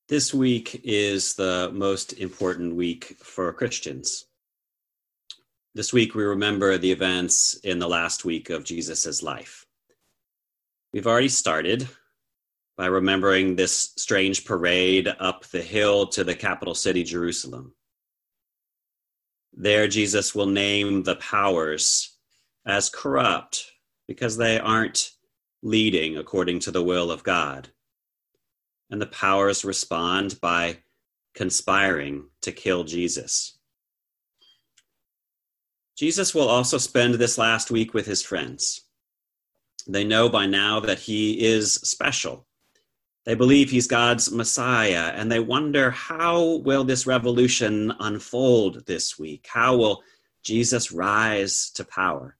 This week is the most important week for Christians. This week we remember the events in the last week of Jesus' life. We've already started by remembering this strange parade up the hill to the capital city, Jerusalem. There Jesus will name the powers as corrupt because they aren't leading according to the will of God. And the powers respond by conspiring to kill Jesus. Jesus will also spend this last week with his friends. They know by now that he is special. They believe he's God's Messiah, and they wonder, how will this revolution unfold this week? How will Jesus rise to power?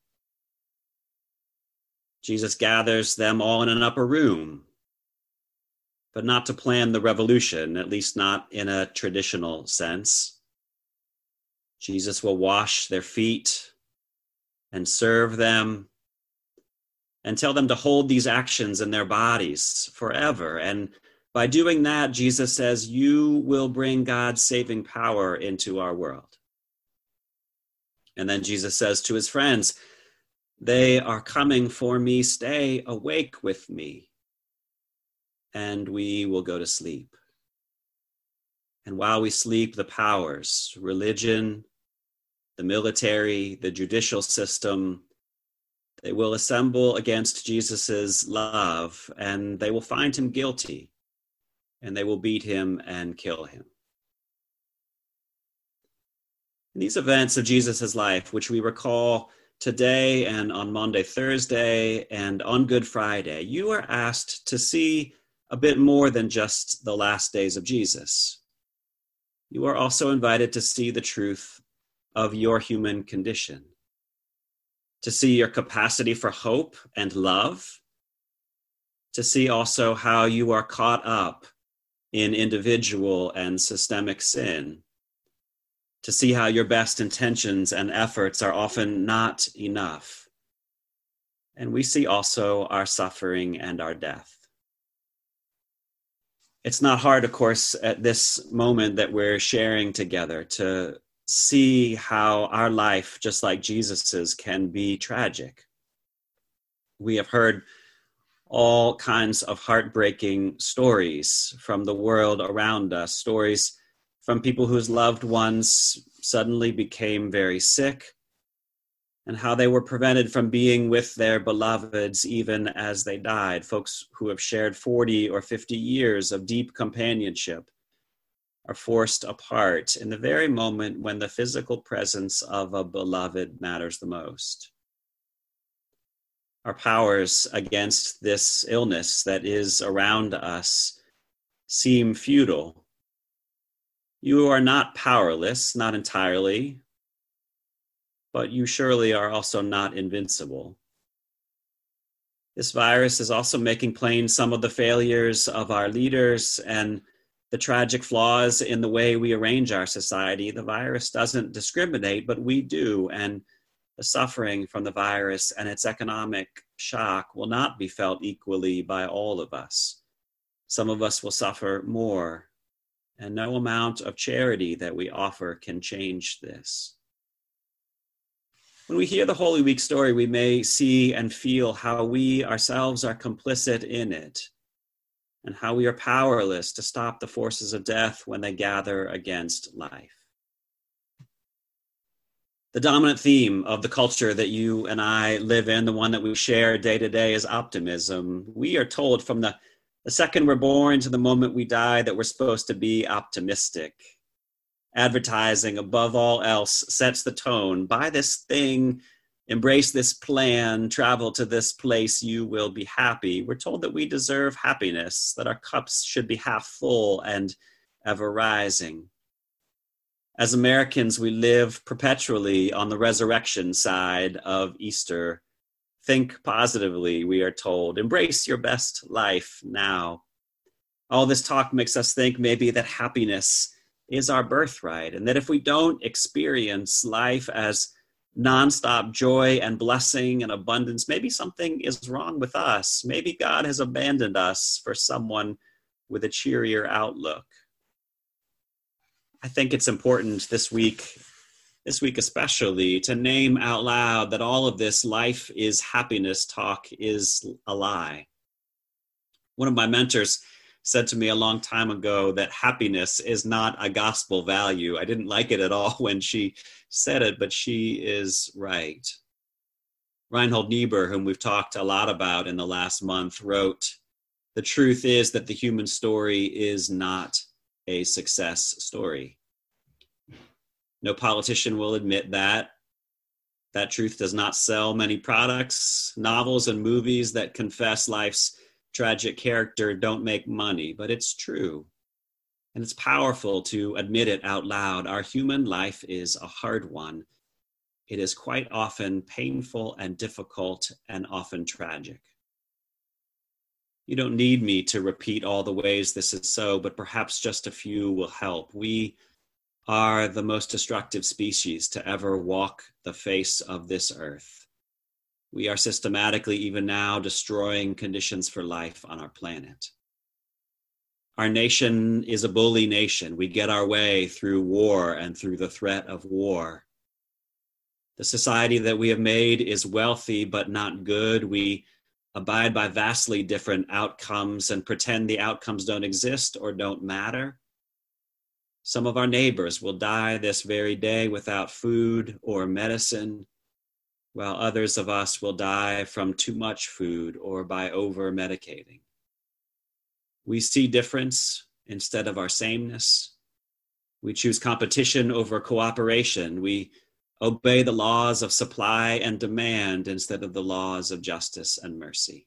Jesus gathers them all in an upper room, but not to plan the revolution, at least not in a traditional sense. Jesus will wash their feet and serve them and tell them to hold these actions in their bodies forever. And by doing that, Jesus says, you will bring God's saving power into our world. And then Jesus says to his friends, they are coming for me, stay awake with me. And we will go to sleep. And while we sleep, the powers, religion, the military, the judicial system, they will assemble against Jesus's love, and they will find him guilty, and they will beat him and kill him. In these events of Jesus's life, which we recall today and on Monday, Thursday, and on Good Friday, you are asked to see a bit more than just the last days of Jesus. You are also invited to see the truth of your human condition, to see your capacity for hope and love, to see also how you are caught up in individual and systemic sin, to see how your best intentions and efforts are often not enough. And we see also our suffering and our death. It's not hard, of course, at this moment that we're sharing together to see how our life, just like Jesus's, can be tragic. We have heard all kinds of heartbreaking stories from the world around us, stories from people whose loved ones suddenly became very sick, and how they were prevented from being with their beloveds even as they died. Folks who have shared 40 or 50 years of deep companionship are forced apart in the very moment when the physical presence of a beloved matters the most. Our powers against this illness that is around us seem futile. You are not powerless, not entirely, but you surely are also not invincible. This virus is also making plain some of the failures of our leaders and the tragic flaws in the way we arrange our society. The virus doesn't discriminate, but we do, and the suffering from the virus and its economic shock will not be felt equally by all of us. Some of us will suffer more, and no amount of charity that we offer can change this. When we hear the Holy Week story, we may see and feel how we ourselves are complicit in it, and how we are powerless to stop the forces of death when they gather against life. The dominant theme of the culture that you and I live in, the one that we share day to day, is optimism. We are told from the second we're born to the moment we die that we're supposed to be optimistic. Advertising, above all else, sets the tone. Buy this thing, embrace this plan, travel to this place, you will be happy. We're told that we deserve happiness, that our cups should be half full and ever rising. As Americans, we live perpetually on the resurrection side of Easter. Think positively, we are told. Embrace your best life now. All this talk makes us think maybe that happiness is our birthright, and that if we don't experience life as nonstop joy and blessing and abundance, maybe something is wrong with us. Maybe God has abandoned us for someone with a cheerier outlook. I think it's important this week especially, to name out loud that all of this life is happiness talk is a lie. One of my mentors said to me a long time ago that happiness is not a gospel value. I didn't like it at all when she said it, but she is right. Reinhold Niebuhr, whom we've talked a lot about in the last month, wrote, "The truth is that the human story is not a success story." No politician will admit that. That truth does not sell many products. Novels and movies that confess life's tragic character don't make money, but it's true. And it's powerful to admit it out loud. Our human life is a hard one. It is quite often painful and difficult and often tragic. You don't need me to repeat all the ways this is so, but perhaps just a few will help. We are the most destructive species to ever walk the face of this earth. We are systematically, even now, destroying conditions for life on our planet. Our nation is a bully nation. We get our way through war and through the threat of war. The society that we have made is wealthy but not good. We abide by vastly different outcomes and pretend the outcomes don't exist or don't matter. Some of our neighbors will die this very day without food or medicine, while others of us will die from too much food or by over-medicating. We see difference instead of our sameness. We choose competition over cooperation. We obey the laws of supply and demand instead of the laws of justice and mercy.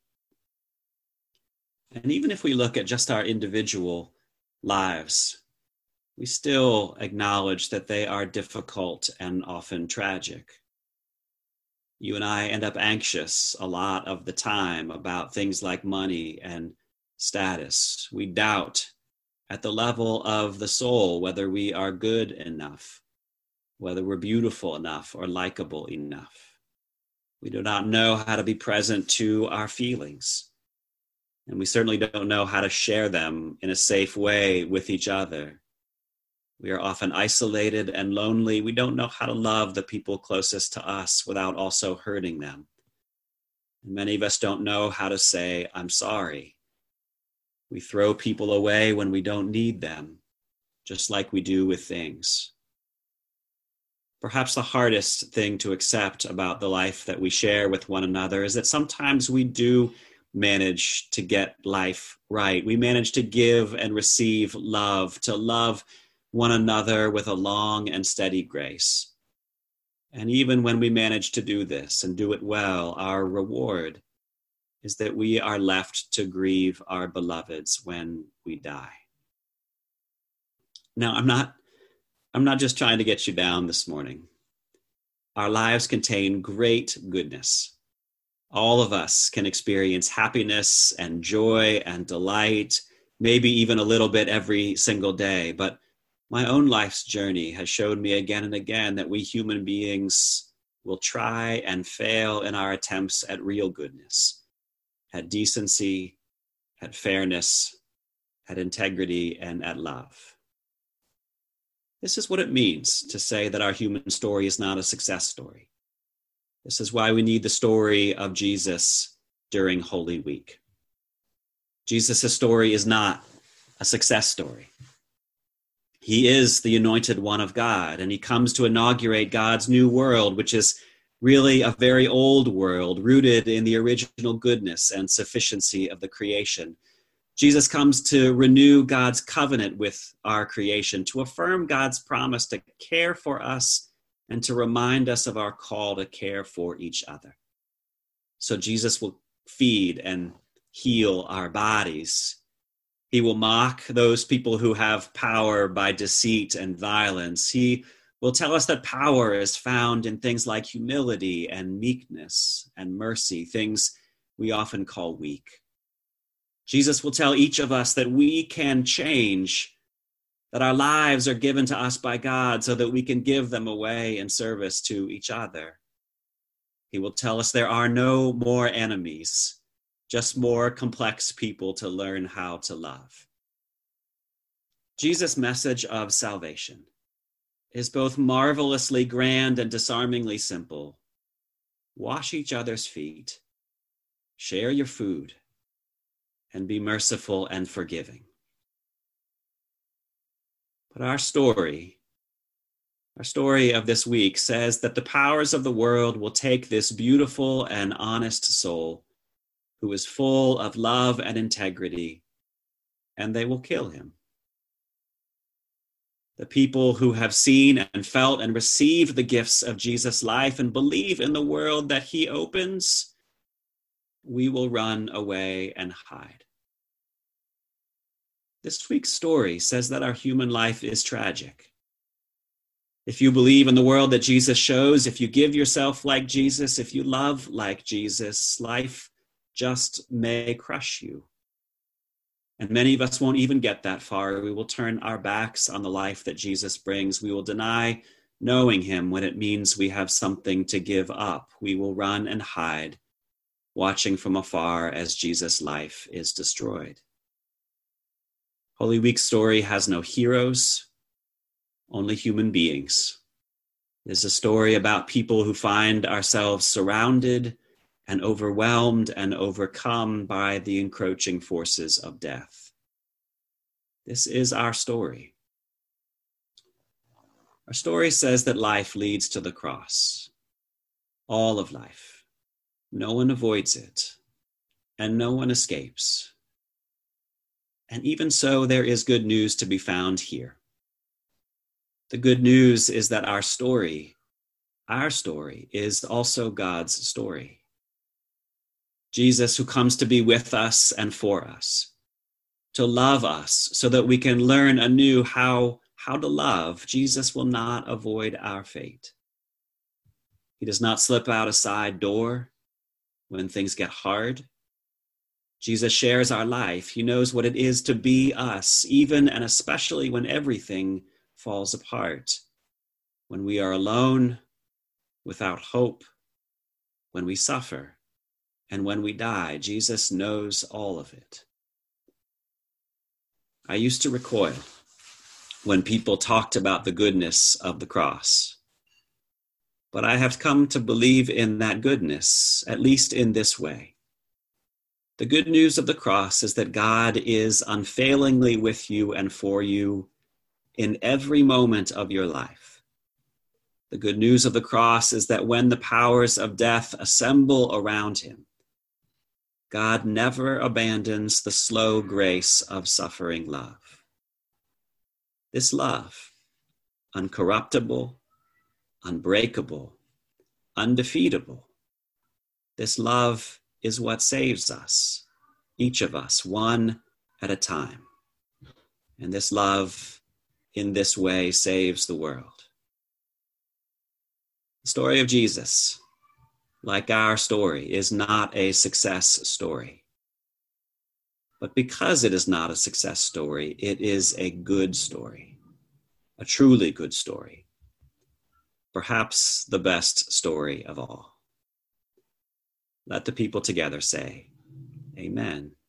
And even if we look at just our individual lives, we still acknowledge that they are difficult and often tragic. You and I end up anxious a lot of the time about things like money and status. We doubt at the level of the soul whether we are good enough, whether we're beautiful enough or likable enough. We do not know how to be present to our feelings, and we certainly don't know how to share them in a safe way with each other. We are often isolated and lonely. We don't know how to love the people closest to us without also hurting them. And many of us don't know how to say, "I'm sorry." We throw people away when we don't need them, just like we do with things. Perhaps the hardest thing to accept about the life that we share with one another is that sometimes we do manage to get life right. We manage to give and receive love, to love one another with a long and steady grace. And even when we manage to do this and do it well, our reward is that we are left to grieve our beloveds when we die. Now, I'm not just trying to get you down this morning. Our lives contain great goodness. All of us can experience happiness and joy and delight, maybe even a little bit every single day, but my own life's journey has showed me again and again that we human beings will try and fail in our attempts at real goodness, at decency, at fairness, at integrity, and at love. This is what it means to say that our human story is not a success story. This is why we need the story of Jesus during Holy Week. Jesus' story is not a success story. He is the anointed one of God, and he comes to inaugurate God's new world, which is really a very old world, rooted in the original goodness and sufficiency of the creation. Jesus comes to renew God's covenant with our creation, to affirm God's promise to care for us and to remind us of our call to care for each other. So Jesus will feed and heal our bodies. He will mock those people who have power by deceit and violence. He will tell us that power is found in things like humility and meekness and mercy, things we often call weak. Jesus will tell each of us that we can change, that our lives are given to us by God so that we can give them away in service to each other. He will tell us there are no more enemies, just more complex people to learn how to love. Jesus' message of salvation is both marvelously grand and disarmingly simple. Wash each other's feet, share your food, and be merciful and forgiving. But our story of this week says that the powers of the world will take this beautiful and honest soul who is full of love and integrity, and they will kill him. The people who have seen and felt and received the gifts of Jesus' life and believe in the world that he opens, we will run away and hide. This week's story says that our human life is tragic. If you believe in the world that Jesus shows, if you give yourself like Jesus, if you love like Jesus, life just may crush you. And many of us won't even get that far. We will turn our backs on the life that Jesus brings. We will deny knowing him when it means we have something to give up. We will run and hide, watching from afar as Jesus' life is destroyed. Holy Week's story has no heroes, only human beings. It is a story about people who find ourselves surrounded and overwhelmed and overcome by the encroaching forces of death. This is our story. Our story says that life leads to the cross. All of life. No one avoids it, and no one escapes. And even so, there is good news to be found here. The good news is that our story is also God's story. Jesus, who comes to be with us and for us, to love us so that we can learn anew how to love. Jesus will not avoid our fate. He does not slip out a side door when things get hard. Jesus shares our life. He knows what it is to be us, even and especially when everything falls apart, when we are alone, without hope, when we suffer, and when we die. Jesus knows all of it. I used to recoil when people talked about the goodness of the cross, but I have come to believe in that goodness, at least in this way. The good news of the cross is that God is unfailingly with you and for you in every moment of your life. The good news of the cross is that when the powers of death assemble around him, God never abandons the slow grace of suffering love. This love, uncorruptible, unbreakable, undefeatable, this love is what saves us, each of us, one at a time. And this love, in this way, saves the world. The story of Jesus, like our story, is not a success story. But because it is not a success story, it is a good story, a truly good story, perhaps the best story of all. Let the people together say, Amen.